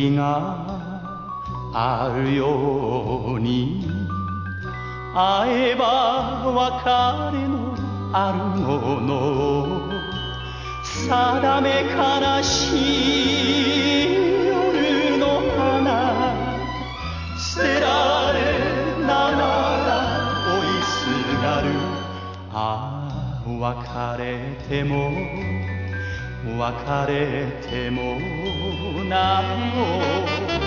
日があるように会えば別れのあるものを定め悲しい夜の花捨てられながら追いすがるああ別れても別れてもなお